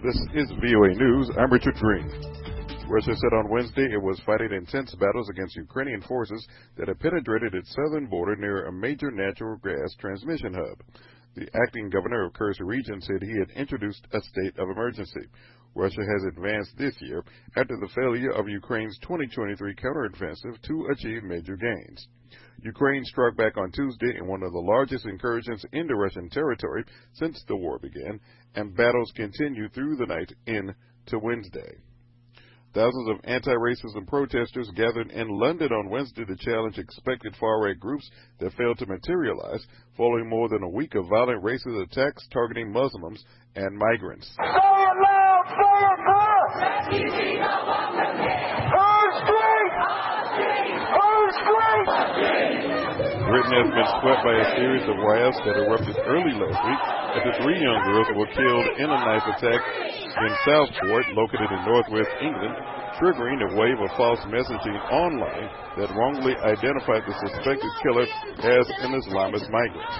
This is VOA News. I'm Richard Green. Russia said on Wednesday it was fighting intense battles against Ukrainian forces that had penetrated its southern border near a major natural gas transmission hub. The acting governor of Kursk region said he had introduced a state of emergency. Russia has advanced this year after the failure of Ukraine's 2023 counteroffensive to achieve major gains. Ukraine struck back on Tuesday in one of the largest incursions into Russian territory since the war began, and battles continue through the night into Wednesday. Thousands of anti-racism protesters gathered in London on Wednesday to challenge expected far-right groups that failed to materialize following more than a week of violent racist attacks targeting Muslims and migrants. Say it loud! Say it loud! Who's great? Who's great? Britain has been swept by a series of riots that erupted early last week after 3 young girls were killed in a knife attack in Southport, located in northwest England, triggering a wave of false messaging online that wrongly identified the suspected killer as an Islamist migrant.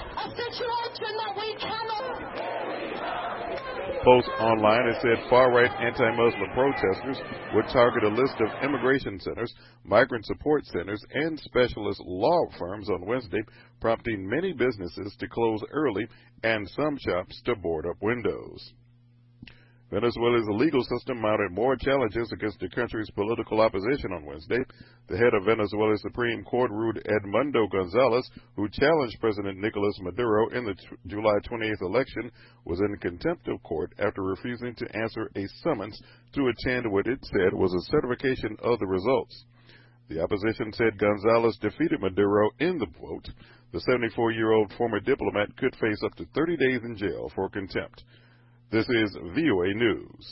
Posts online it said far-right anti-Muslim protesters would target a list of immigration centers, migrant support centers, and specialist law firms on Wednesday, prompting many businesses to close early and some shops to board up windows. Venezuela's legal system mounted more challenges against the country's political opposition on Wednesday. The head of Venezuela's Supreme Court ruled Edmundo Gonzalez, who challenged President Nicolas Maduro in the July 28th election, was in contempt of court after refusing to answer a summons to attend what it said was a certification of the results. The opposition said Gonzalez defeated Maduro in the vote. The 74-year-old former diplomat could face up to 30 days in jail for contempt. This is VOA News.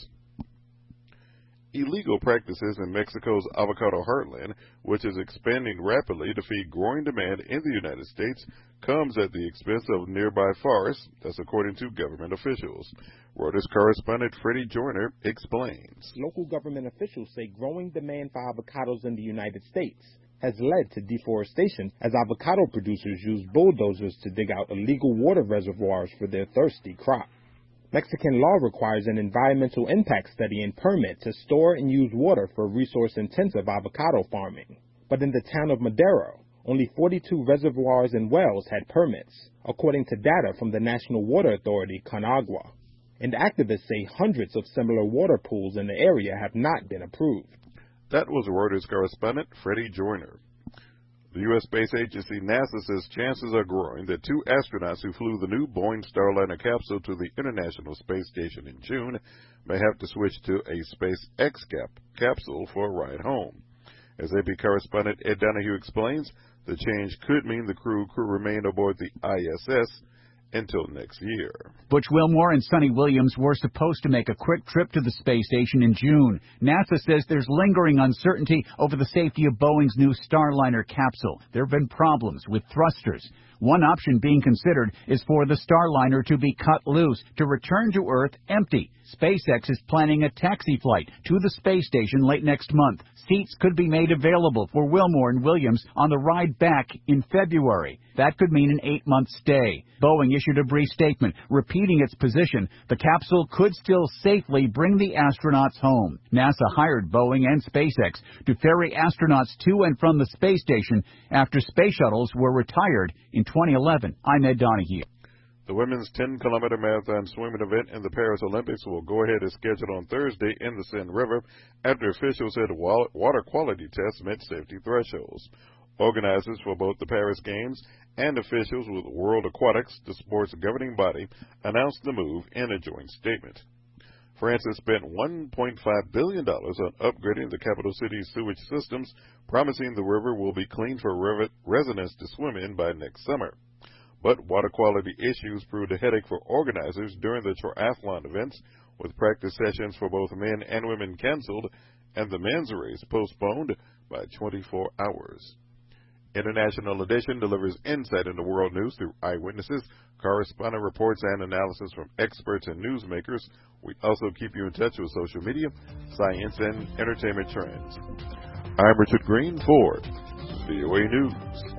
Illegal practices in Mexico's avocado heartland, which is expanding rapidly to feed growing demand in the United States, comes at the expense of nearby forests. That's according to government officials. Reuters correspondent Freddie Joyner explains. Local government officials say growing demand for avocados in the United States has led to deforestation as avocado producers use bulldozers to dig out illegal water reservoirs for their thirsty crop. Mexican law requires an environmental impact study and permit to store and use water for resource-intensive avocado farming. But in the town of Madero, only 42 reservoirs and wells had permits, according to data from the National Water Authority, CONAGUA. And activists say hundreds of similar water pools in the area have not been approved. That was Reuters correspondent Freddie Joyner. The U.S. space agency NASA says chances are growing that 2 astronauts who flew the new Boeing Starliner capsule to the International Space Station in June may have to switch to a SpaceX capsule for a ride home. As AP correspondent Ed Donahue explains, the change could mean the crew could remain aboard the ISS until next year. Butch Wilmore and Sonny Williams were supposed to make a quick trip to the space station in June. NASA says there's lingering uncertainty over the safety of Boeing's new Starliner capsule. There have been problems with thrusters. One option being considered is for the Starliner to be cut loose to return to Earth empty. SpaceX is planning a taxi flight to the space station late next month. Seats could be made available for Wilmore and Williams on the ride back in February. That could mean an 8-month stay. Boeing issued a brief statement repeating its position. The capsule could still safely bring the astronauts home. NASA hired Boeing and SpaceX to ferry astronauts to and from the space station after space shuttles were retired in 2011. I'm Ed Donahue. The women's 10-kilometer marathon swimming event in the Paris Olympics will go ahead as scheduled on Thursday in the Seine River after officials said water quality tests met safety thresholds. Organizers for both the Paris Games and officials with World Aquatics, the sport's governing body, announced the move in a joint statement. France has spent $1.5 billion on upgrading the capital city's sewage systems, promising the river will be clean for residents to swim in by next summer. But water quality issues proved a headache for organizers during the triathlon events, with practice sessions for both men and women canceled and the men's race postponed by 24 hours. International Edition delivers insight into world news through eyewitnesses, correspondent reports, and analysis from experts and newsmakers. We also keep you in touch with social media, science, and entertainment trends. I'm Richard Green for VOA News.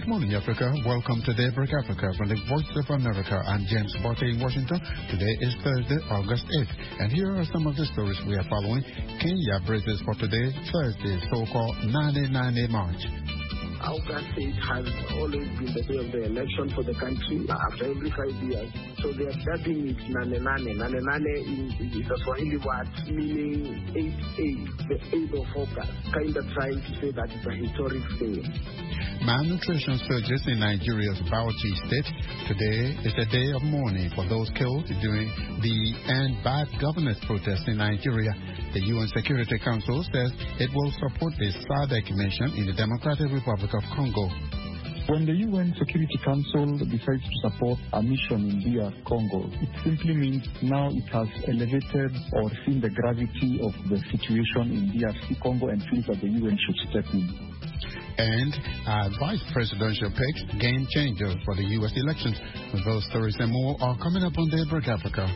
Good morning, Africa. Welcome to Daybreak Africa from the Voice of America. I'm James Barty in Washington. Today is Thursday, August 8th. And here are some of the stories we are following. Kenya braces for today, Thursday, so-called 99-day march. August 8th has always been the day of the election for the country after every 5 years. So they are dubbing it Nane Nane. Nane Nane is a Swahili word meaning 8-8, the 8th of August, kind of trying to say that it's a historic day. Malnutrition surges in Nigeria's Bauchi state. Today is a day of mourning for those killed during the End Bad Governance protests in Nigeria. The UN Security Council says it will support the SADC mission in the Democratic Republic of Congo. When the UN Security Council decides to support a mission in DR Congo, it simply means now it has elevated or seen the gravity of the situation in DRC Congo and feels that the UN should step in. And vice presidential picks, game changer for the U.S. elections. With those stories and more are coming up on Daybreak Africa.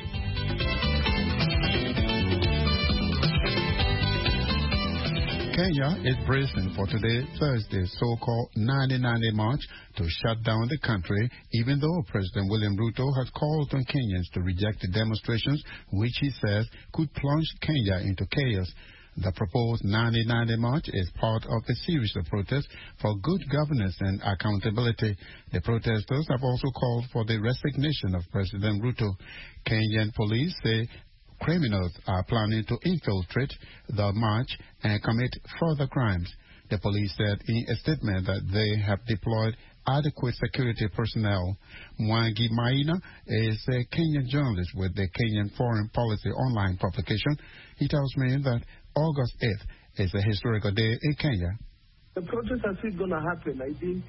Kenya is bracing for today, Thursday, so-called 99-day march to shut down the country, even though President William Ruto has called on Kenyans to reject the demonstrations, which he says could plunge Kenya into chaos. The proposed 99-day march is part of a series of protests for good governance and accountability. The protesters have also called for the resignation of President Ruto. Kenyan police say criminals are planning to infiltrate the march and commit further crimes. The police said in a statement that they have deployed adequate security personnel. Mwangi Maina is a Kenyan journalist with the Kenyan Foreign Policy online publication. He tells me that August 8th is a historical day in Kenya. The protest are still going to happen. I think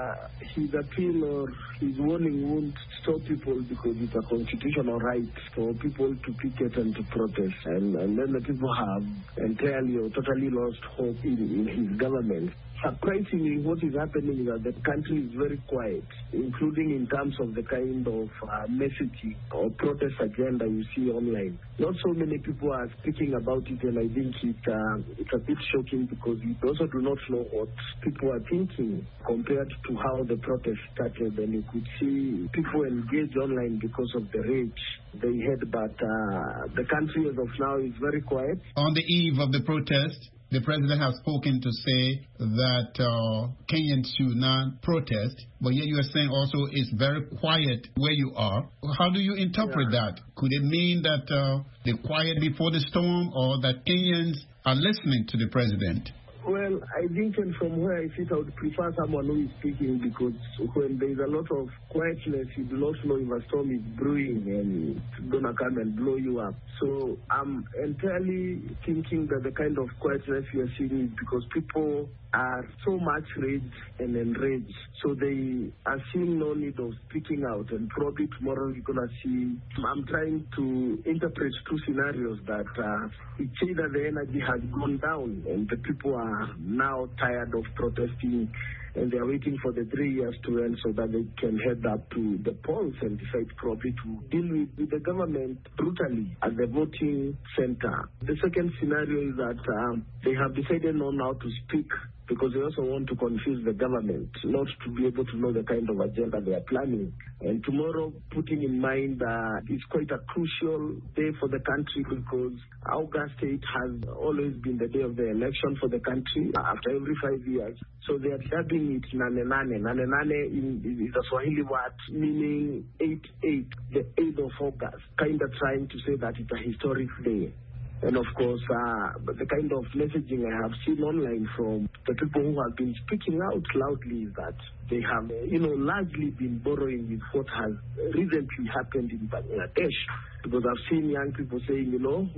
his appeal or his warning won't stop people because it's a constitutional right for people to picket and to protest. And then the people have entirely or totally lost hope in his government. Surprisingly, what is happening is that the country is very quiet, including in terms of the kind of messaging or protest agenda you see online. Not so many people are speaking about it, and I think it's a bit shocking because we also do not know what people are thinking compared to how the protest started. And you could see people engage online because of the rage they had, but the country as of now is very quiet. On the eve of the protest, the president has spoken to say that Kenyans should not protest, but yet you are saying also it's very quiet where you are. How do you interpret that? Could it mean that the quiet before the storm, or that Kenyans are listening to the president? Well, I think, and from where I sit, I would prefer someone who is speaking, because when there is a lot of quietness, you do not know if a storm is brewing and it's going to come and blow you up. So I'm entirely thinking that the kind of quietness we are seeing is because people are so much rage and enraged. So they are seeing no need of speaking out, and probably tomorrow you're going to see. I'm trying to interpret two scenarios that it's either the energy has gone down and the people are now tired of protesting and they are waiting for the 3 years to end so that they can head up to the polls and decide probably to deal with the government brutally at the voting center. The second scenario is that they have decided not now to speak because they also want to confuse the government, not to be able to know the kind of agenda they are planning. And tomorrow, putting in mind that it's quite a crucial day for the country, because August 8 has always been the day of the election for the country after every 5 years. So they are dubbing it Nane Nane. Nane Nane is a Swahili word meaning 8-8, the 8th of August, kind of trying to say that it's a historic day. And of course, the kind of messaging I have seen online from the people who have been speaking out loudly is that they have, largely been borrowing with what has recently happened in Bangladesh. Because I've seen young people saying,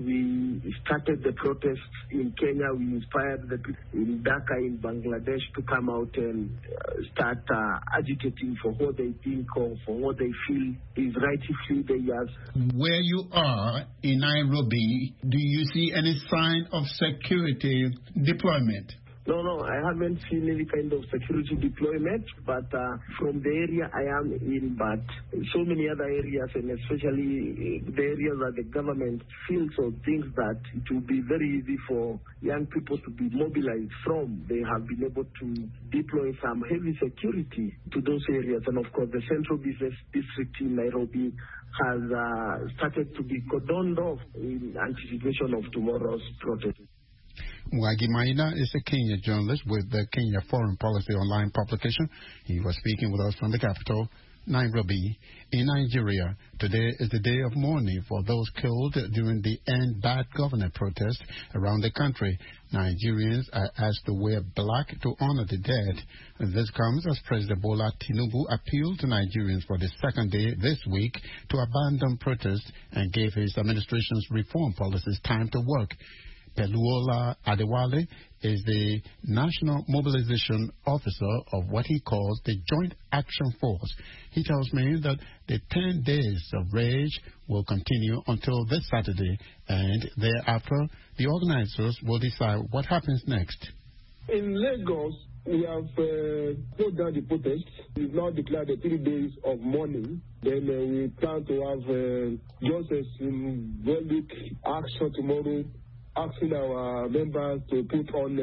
we started the protests in Kenya, we inspired the people in Dhaka, in Bangladesh, to come out and start agitating for what they think or for what they feel is rightfully theirs. Where you are in Nairobi, do you see any sign of security deployment? No, I haven't seen any kind of security deployment, but from the area I am in, but so many other areas, and especially the areas that the government feels or thinks that it will be very easy for young people to be mobilized from, they have been able to deploy some heavy security to those areas. And of course, the Central Business District in Nairobi has started to be cordoned off in anticipation of tomorrow's protest. Mwagi Maina is a Kenya journalist with the Kenya Foreign Policy online publication. He was speaking with us from the capital, Nairobi, in Nigeria. Today is the day of mourning for those killed during the End Bad Government protest around the country. Nigerians are asked to wear black to honor the dead. This comes as President Bola Tinubu appealed to Nigerians for the second day this week to abandon protest and gave his administration's reform policies time to work. Peluola Adewale is the National Mobilization Officer of what he calls the Joint Action Force. He tells me that the 10 days of rage will continue until this Saturday, and thereafter the organizers will decide what happens next. In Lagos, we have slowed down the protests. We've now declared the 3 days of mourning. Then we plan to have just a symbolic action tomorrow, asking our members to put on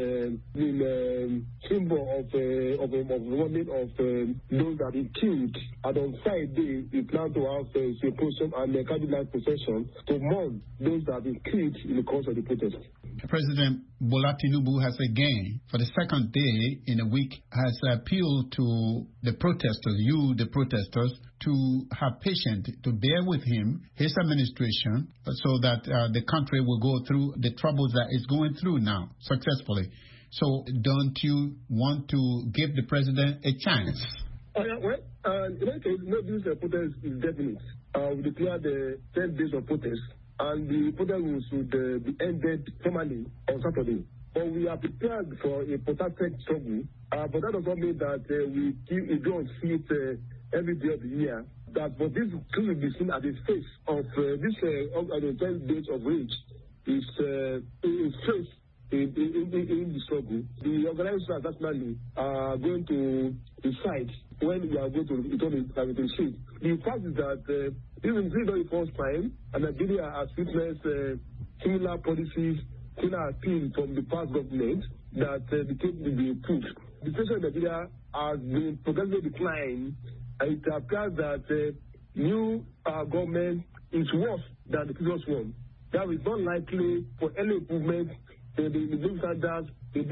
the symbol of mourning of those that have been killed. And on Friday, we plan to have a symposium and a candlelight procession to mourn those that have been killed in the course of the protest. President Bola Tinubu has again, for the second day in a week, has appealed to the protesters, the protesters, to have patience, to bear with him, his administration, so that the country will go through the troubles that it's going through now successfully. So don't you want to give the president a chance? In any case, this protest is definite. We declare the 10 days of protest, and the protest should be ended formally on Saturday. But we are prepared for a protracted struggle. But that does not mean that we don't see it every day of the year. That but this will be seen at the face of this 10 days of rage is face in the struggle. The organizers nationally are going to decide when we are going to return to the street. The fact is that this is not the first time, and Nigeria has witnessed similar policies, similar appeal from the past government that became to be put. The situation in Nigeria has been progressively declined, and it appears that new government is worse than the previous one. That is not likely for any improvement in the living standards in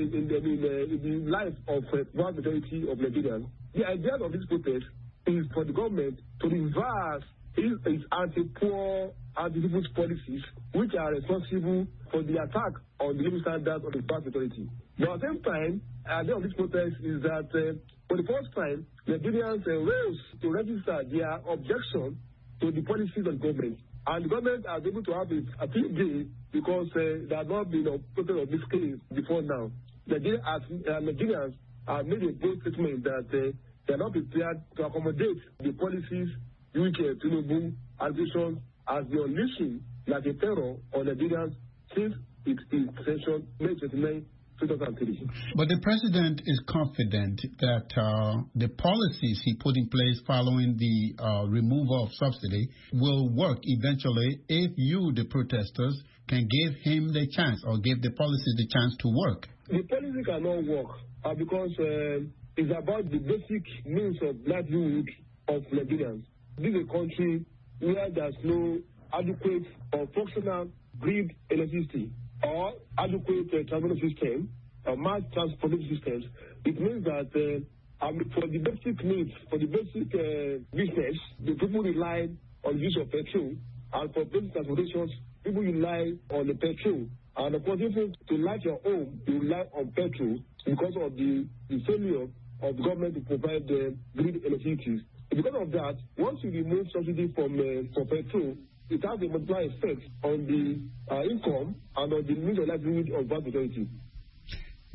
the life of vast majority of Nigerians. The idea of this protest is for the government to reverse its anti-poor, anti-people's policies, which are responsible for the attack on the living standards of the vast majority. But at the same time, the idea of this protest is that for the first time, Nigerians rose to register their objection to the policies of government. And the government are able to have a field day because there have not been a protest of this case before now. Nigerians have made a bold statement that they are not prepared to accommodate the policies which Tinubu administration has been unleashing like a terror on Nigerians since its inception, May 29, 2003. But the president is confident that the policies he put in place following the removal of subsidy will work eventually if you, the protesters, can give him the chance or give the policies the chance to work. The policy cannot work because it's about the basic means of livelihood of Nigerians. This is a country where there's no adequate or functional grid electricity or adequate transportation system, mass transportation systems. It means that for the basic needs, for the basic business, the people rely on the use of petrol, and for basic transportation, people rely on the petrol. And of course, if to light your home, you rely on petrol because of the failure of the government to provide grid electricity. Because of that, once you remove subsidy from petrol, it has a multiplier effect on the income and on the means of livelihood of vast majority.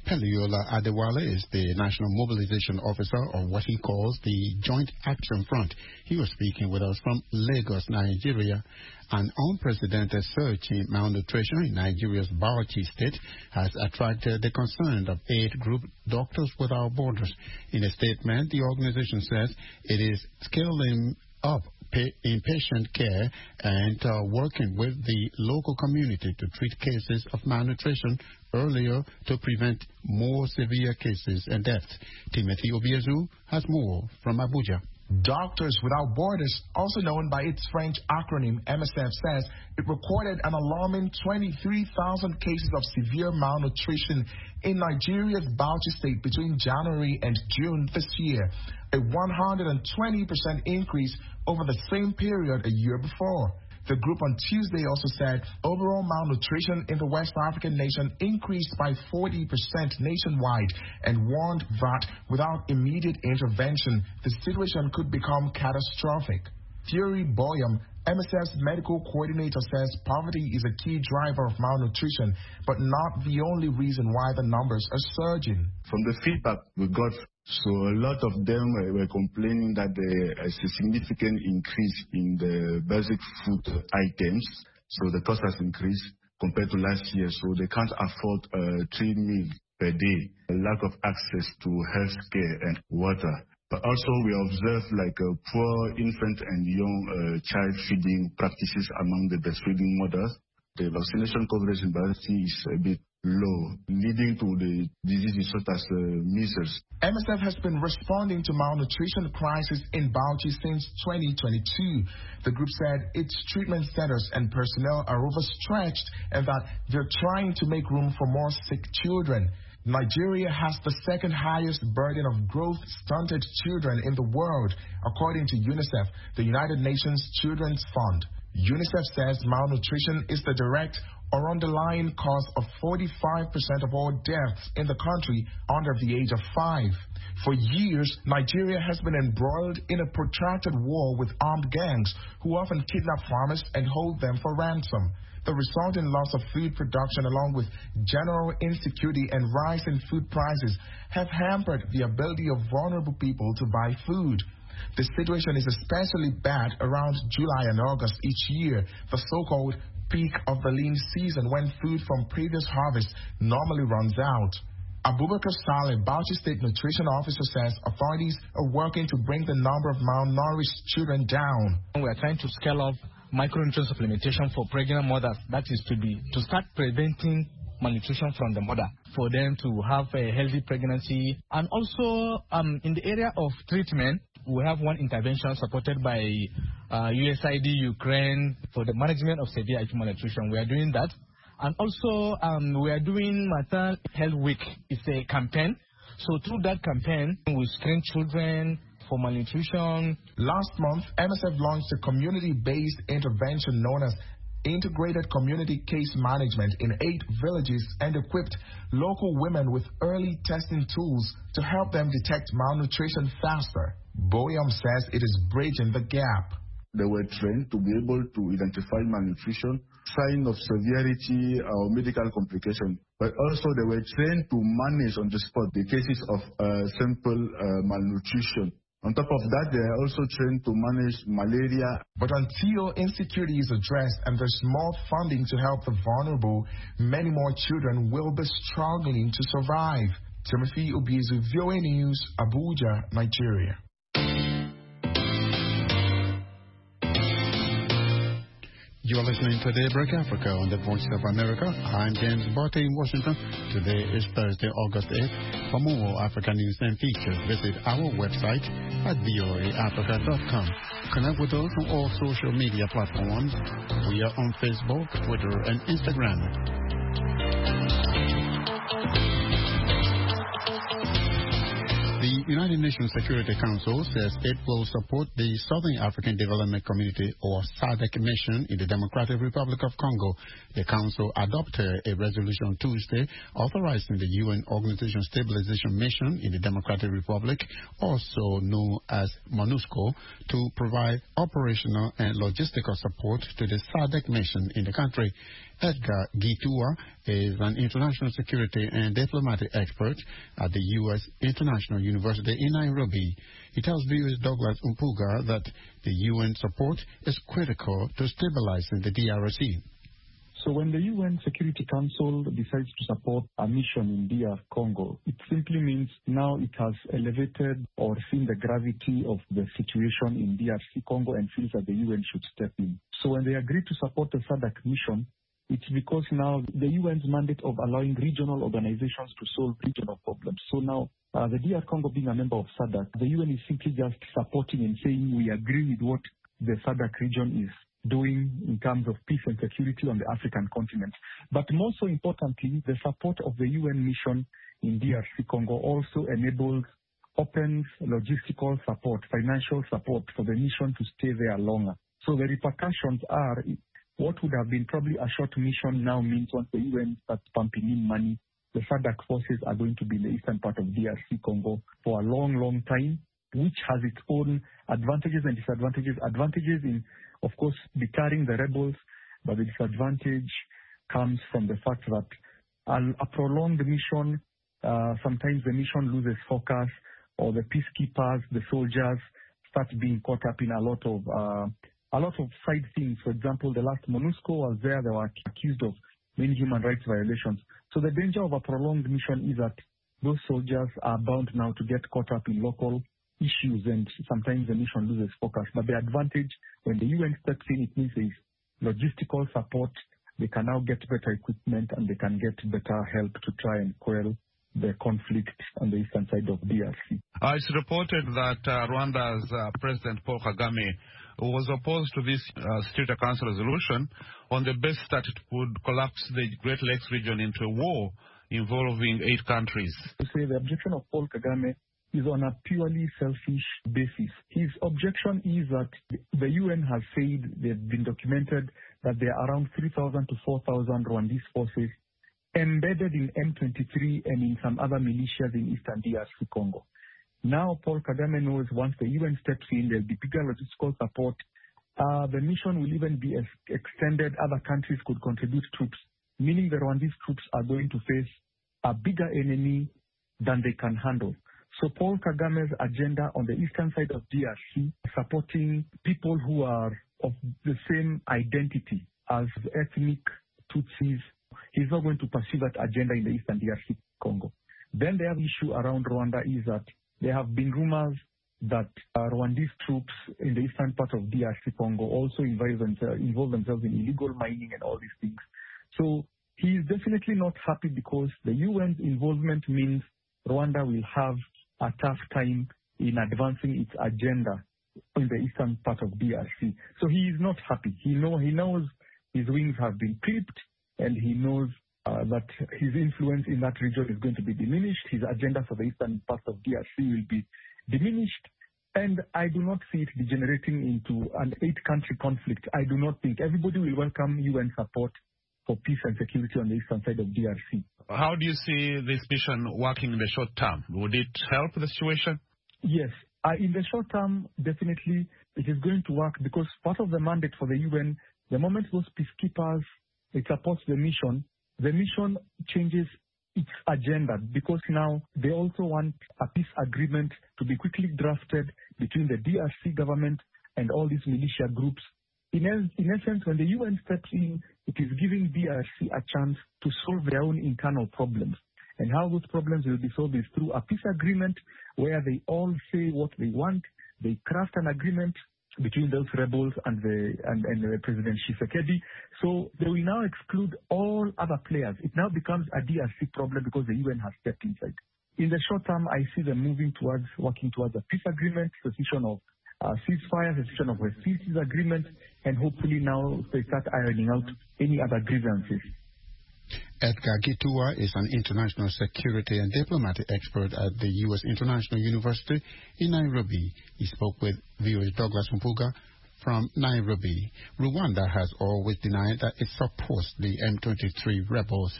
Peliola Adewale is the National Mobilization Officer of what he calls the Joint Action Front. He was speaking with us from Lagos, Nigeria. An unprecedented surge in malnutrition in Nigeria's Bauchi state has attracted the concern of aid group Doctors Without Borders. In a statement, the organization says it is scaling up inpatient care and working with the local community to treat cases of malnutrition earlier to prevent more severe cases and deaths. Timothy Obiezu has more from Abuja. Doctors Without Borders, also known by its French acronym MSF, says it recorded an alarming 23,000 cases of severe malnutrition in Nigeria's Bauchi state between January and June this year, a 120% increase over the same period a year before. The group on Tuesday also said overall malnutrition in the West African nation increased by 40% nationwide and warned that without immediate intervention, the situation could become catastrophic. Thierry Boyam, MSF's medical coordinator, says poverty is a key driver of malnutrition, but not the only reason why the numbers are surging. From the feedback we got, so a lot of them were complaining that there is a significant increase in the basic food items. So the cost has increased compared to last year. So they can't afford 3 meals per day. A lack of access to health care and water. But also we observe like poor infant and young child feeding practices among the breastfeeding mothers. The vaccination coverage in Bauchi is a bit low, leading to the diseases such as measles. MSF has been responding to malnutrition crisis in Bauchi since 2022. The group said its treatment centers and personnel are overstretched and that they're trying to make room for more sick children. Nigeria has the second highest burden of growth-stunted children in the world, according to UNICEF, the United Nations Children's Fund. UNICEF says malnutrition is the direct or underlying cause of 45% of all deaths in the country under the age of 5. For years, Nigeria has been embroiled in a protracted war with armed gangs who often kidnap farmers and hold them for ransom. The resulting loss of food production along with general insecurity and rise in food prices have hampered the ability of vulnerable people to buy food. The situation is especially bad around July and August each year, the so-called peak of the lean season when food from previous harvests normally runs out. Abubakar Saleh, Bauchi State Nutrition Officer, says authorities are working to bring the number of malnourished children down. We are trying to scale up micronutrient supplementation for pregnant mothers. That is to start preventing malnutrition from the mother, for them to have a healthy pregnancy. And also in the area of treatment, we have one intervention supported by USAID Ukraine for the management of severe acute malnutrition. We are doing that. And also we are doing Maternal Health Week. It's a campaign. So through that campaign, we screen children for malnutrition. Last month, MSF launched a community-based intervention known as Integrated Community Case Management in 8 villages and equipped local women with early testing tools to help them detect malnutrition faster. Boyam says it is bridging the gap. They were trained to be able to identify malnutrition, sign of severity or medical complication, but also they were trained to manage on the spot the cases of simple malnutrition. On top of that, they are also trained to manage malaria. But until insecurity is addressed and there's more funding to help the vulnerable, many more children will be struggling to survive. Timothy Obiezu, VOA News, Abuja, Nigeria. You are listening to Daybreak Africa on the Voice of America. I'm James Barty in Washington. Today is Thursday, August 8th. For more African news and features, visit our website at voaafrica.com. Connect with us on all social media platforms. We are on Facebook, Twitter, and Instagram. The United Nations Security Council says it will support the Southern African Development Community, or SADC, mission in the Democratic Republic of Congo. The Council adopted a resolution Tuesday authorizing the UN Organization Stabilization Mission in the Democratic Republic, also known as MONUSCO, to provide operational and logistical support to the SADC mission in the country. Edgar Gitua is an international security and diplomatic expert at the U.S. International University in Nairobi. He tells VOA's Douglas Umpuga that the UN support is critical to stabilizing the DRC. So when the UN Security Council decides to support a mission in DR Congo, it simply means now it has elevated or seen the gravity of the situation in DRC Congo and feels that the UN should step in. So when they agreed to support the SADC mission, it's because now the UN's mandate of allowing regional organizations to solve regional problems. So now the DR Congo being a member of SADC, the UN is simply just supporting and saying we agree with what the SADC region is doing in terms of peace and security on the African continent. But more so importantly, the support of the UN mission in DRC Congo also enables, opens logistical support, financial support for the mission to stay there longer. So the repercussions are what would have been probably a short mission now means once the UN starts pumping in money, the SADC forces are going to be in the eastern part of DRC Congo for a long, long time, which has its own advantages and disadvantages. Advantages in, of course, deterring the rebels, but the disadvantage comes from the fact that a prolonged mission, sometimes the mission loses focus, or the peacekeepers, the soldiers, start being caught up in a lot of side things. For example, the last MONUSCO was there, they were accused of many human rights violations. So the danger of a prolonged mission is that those soldiers are bound now to get caught up in local issues, and sometimes the mission loses focus. But the advantage when the UN steps in, it means there is logistical support. They can now get better equipment and they can get better help to try and quell the conflict on the eastern side of DRC. It's reported that Rwanda's President Paul Kagame was opposed to this Security Council resolution on the basis that it would collapse the Great Lakes region into a war involving 8 countries. To say the objection of Paul Kagame is on a purely selfish basis. His objection is that the UN has said, they've been documented, that there are around 3,000 to 4,000 Rwandese forces embedded in M23 and in some other militias in eastern DRC Congo. Now Paul Kagame knows once the UN steps in, there'll be bigger logistical support. The mission will even be extended. Other countries could contribute troops, meaning the Rwandese troops are going to face a bigger enemy than they can handle. So Paul Kagame's agenda on the eastern side of DRC, supporting people who are of the same identity as ethnic Tutsis, he's not going to pursue that agenda in the eastern DRC Congo. Then the other issue around Rwanda is that there have been rumors that Rwandese troops in the eastern part of DRC Congo also involve themselves in illegal mining and all these things. So he is definitely not happy because the UN's involvement means Rwanda will have a tough time in advancing its agenda in the eastern part of DRC. So he is not happy. He knows his wings have been clipped, and he knows that his influence in that region is going to be diminished. His agenda for the eastern part of DRC will be diminished. And I do not see it degenerating into an 8-country conflict. I do not think everybody will welcome UN support for peace and security on the eastern side of DRC. How do you see this mission working in the short term? Would it help the situation? Yes. In the short term, definitely it is going to work because part of the mandate for the UN, the moment those peacekeepers, it supports the mission changes its agenda because now they also want a peace agreement to be quickly drafted between the DRC government and all these militia groups. In essence, when the UN steps in, it is giving DRC a chance to solve their own internal problems. And how those problems will be solved is through a peace agreement where they all say what they want. They craft an agreement between those rebels and President Tshisekedi. So they will now exclude all other players. It now becomes a DRC problem because the UN has stepped inside. In the short term, I see them working towards a peace agreement, cessation of ceasefire, cessation of hostilities agreement, and hopefully now they start ironing out any other grievances. Edgar Gitua is an international security and diplomatic expert at the U.S. International University in Nairobi. He spoke with VOA's Douglas Mpuga from Nairobi. Rwanda has always denied that it supports the M23 rebels.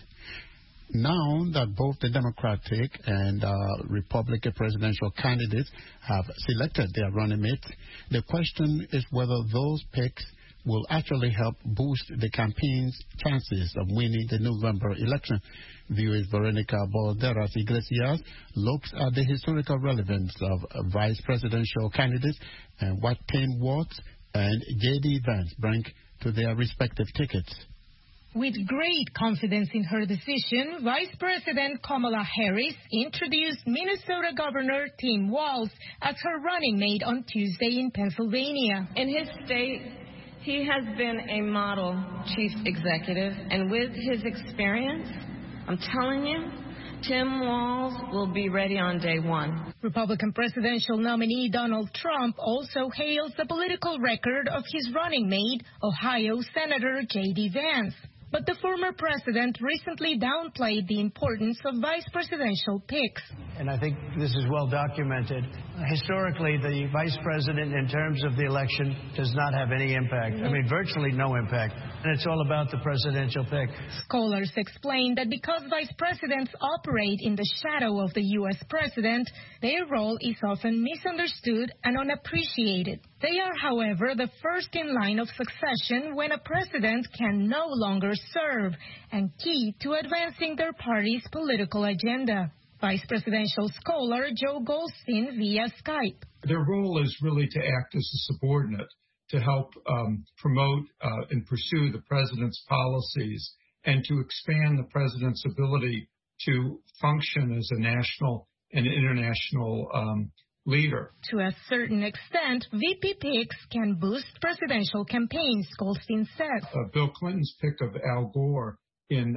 Now that both the Democratic and Republican presidential candidates have selected their running mates, the question is whether those picks will actually help boost the campaign's chances of winning the November election. VOA's Veronica Balderas Iglesias looks at the historical relevance of vice presidential candidates and what Tim Walz and J.D. Vance bring to their respective tickets. With great confidence in her decision, Vice President Kamala Harris introduced Minnesota Governor Tim Walz as her running mate on Tuesday in Pennsylvania. In his state, he has been a model chief executive, and with his experience, I'm telling you, Tim Walz will be ready on day one. Republican presidential nominee Donald Trump also hails the political record of his running mate, Ohio Senator J.D. Vance. But the former president recently downplayed the importance of vice presidential picks. And I think this is well documented. Historically, the vice president, in terms of the election, does not have any impact. I mean, virtually no impact. And it's all about the presidential pick. Scholars explain that because vice presidents operate in the shadow of the U.S. president, their role is often misunderstood and unappreciated. They are, however, the first in line of succession when a president can no longer serve, and key to advancing their party's political agenda. Vice presidential scholar Joe Goldstein via Skype. Their role is really to act as a subordinate, to help promote and pursue the president's policies, and to expand the president's ability to function as a national and international leader. To a certain extent, VP picks can boost presidential campaigns, Goldstein said. Bill Clinton's pick of Al Gore in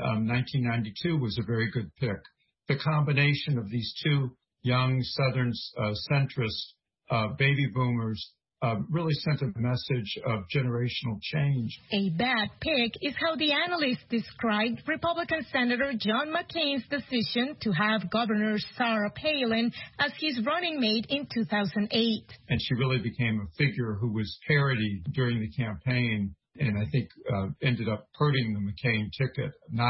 1992 was a very good pick. The combination of these two young Southern centrist baby boomers really sent a message of generational change. A bad pick is how the analyst described Republican Senator John McCain's decision to have Governor Sarah Palin as his running mate in 2008. And she really became a figure who was parodied during the campaign, and I think ended up hurting the McCain ticket.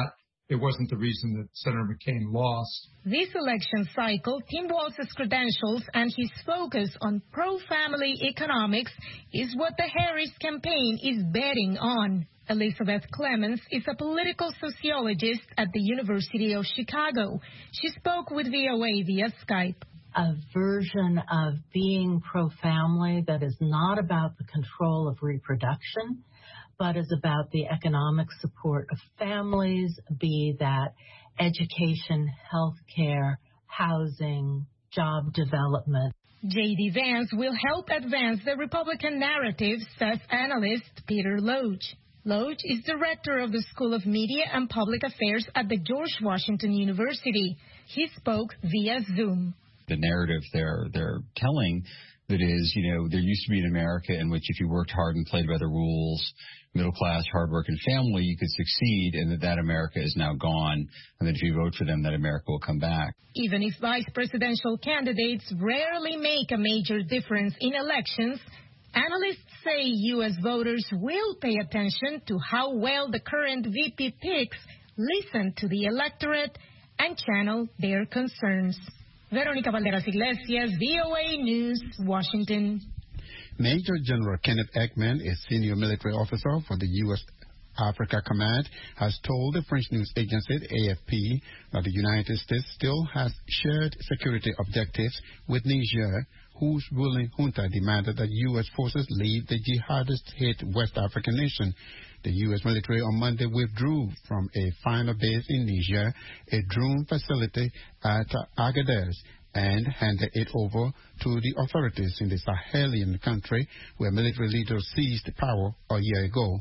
It wasn't the reason that Senator McCain lost. This election cycle, Tim Walz's credentials and his focus on pro-family economics is what the Harris campaign is betting on. Elizabeth Clemens is a political sociologist at the University of Chicago. She spoke with VOA via Skype. A version of being pro-family that is not about the control of reproduction, but is about the economic support of families, be that education, health care, housing, job development. J.D. Vance will help advance the Republican narrative, says analyst Peter Loach. Loach is director of the School of Media and Public Affairs at the George Washington University. He spoke via Zoom. The narrative they're telling that is, there used to be an America in which if you worked hard and played by the rules, middle class, hardworking family, you could succeed, and that America is now gone, and that if you vote for them, that America will come back. Even if vice presidential candidates rarely make a major difference in elections, analysts say U.S. voters will pay attention to how well the current VP picks listen to the electorate and channel their concerns. Veronica Balderas Iglesias, VOA News, Washington. Major General Kenneth Ekman, a senior military officer for the U.S. Africa Command, has told the French news agency AFP that the United States still has shared security objectives with Niger, whose ruling junta demanded that U.S. forces leave the jihadist-hit West African nation. The U.S. military on Monday withdrew from a final base in Niger, a drone facility at Agadez, and handed it over to the authorities in the Sahelian country where military leaders seized power a year ago.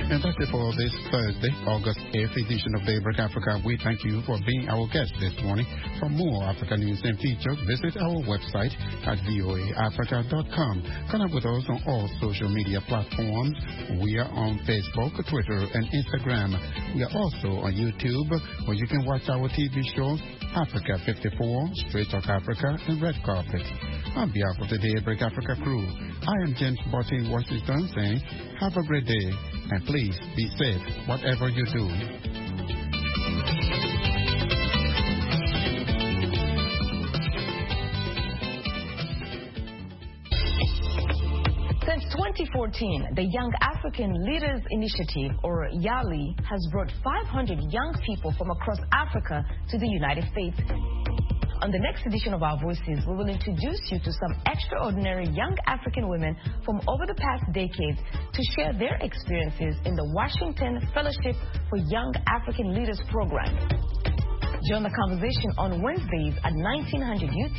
And that's it for this Thursday, August 8th edition of Daybreak Africa. We thank you for being our guest this morning. For more Africa news and features, visit our website at voaafrica.com. Connect with us on all social media platforms. We are on Facebook, Twitter, and Instagram. We are also on YouTube, where you can watch our TV shows, Africa 54, Straight Talk Africa, and Red Carpet. On behalf of the Daybreak Africa crew, I am James Botti in Washington saying, have a great day, and please be safe, whatever you do. Since 2014, the Young African Leaders Initiative, or YALI, has brought 500 young people from across Africa to the United States. On the next edition of Our Voices, we will introduce you to some extraordinary young African women from over the past decades to share their experiences in the Washington Fellowship for Young African Leaders program. Join the conversation on Wednesdays at 1900 UTC.